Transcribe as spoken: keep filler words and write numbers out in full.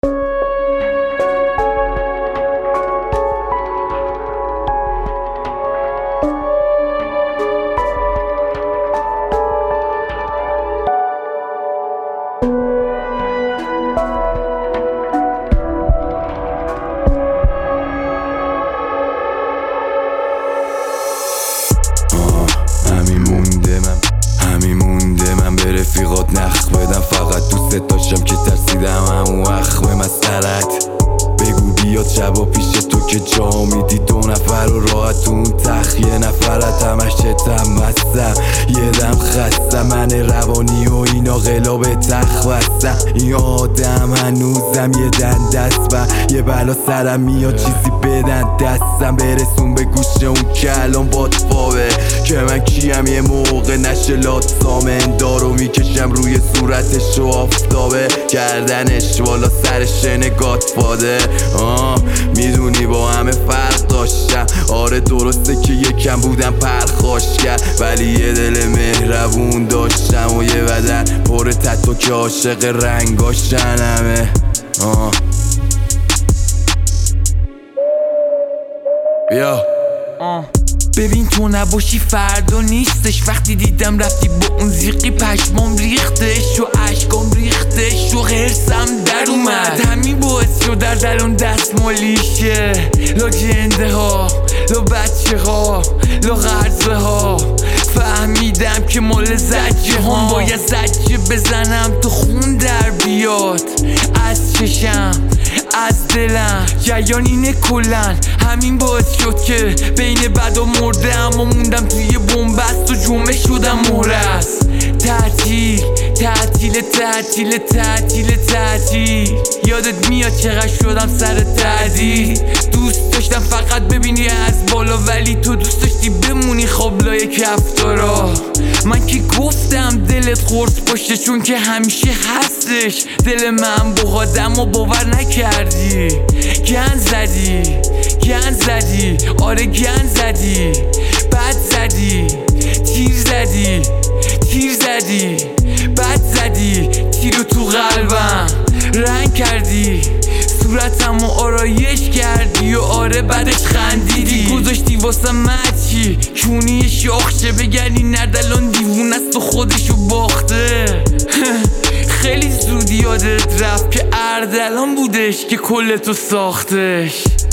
رفیقات نخ بدم، فقط دوست داشتم که ترسیدم همون وقت به مسئلت بگو بیاد شبا پیش تو که جا میدی دو نفر و راحت اون تخت یه نفرت همش چتم بستم یه دم خستم من روانی و اینا قلاب تخت بستم این آدم هنوزم یه دن دست و یه بلا سرم میاد چیزی بدن دستم برسون به گوش اون که الان باد فاوه که من کیم یه موقع نشه لاتسام اندارو میکشم روی صورتش و آفتابه گردنش والا سرش نگات فاده آه میدونی با همه فرق داشتم آره درسته که یکم بودم پرخاشگر ولی یه دل مهربون داشتم و یه بدن پر تتو که عاشق رنگاشن همه آه بیا آه ببین تو نباشی فردا نیستش وقتی دیدم رفتی با اون زیقی پشمام ریختش و عشقام ریختش و غرسم در اومد همین باعث شد در درون دستمالیشه لا جنده ها لا بچه ها لا غرزه ها فهمیدم که مال زجه هم باید زجه بزنم تو خون در بیاد از چشم از دلم جریان اینه کلن همین باعث شد که بین بد و مرده اما موندم توی بومبست و جمعه شدم مهرس تعطیل تعطیل تعطیل تعطیل تعطیل یادت میاد چقدر شدم سر تعدیل دوست داشتم فقط ببینی از بالا ولی تو دوست داشتی بمونی خوابلای کفتارا من که گفتم دلت قرص باشه چون که همیشه هستش دل من با آدم و باور نکردی گن زدی گن زدی آره گن زدی بد زدی تیر زدی تیر زدی بد زدی تیرو تو قلبم رنگ کردی صورتم و آرایش کردی و آره بعدش خندیدی گذاشتی واسه مچی کونی شاخشه بگردی نردلان دیوون است و خودشو باخته خیلی زود یادت رفت که اردلان بودش که کل تو ساختش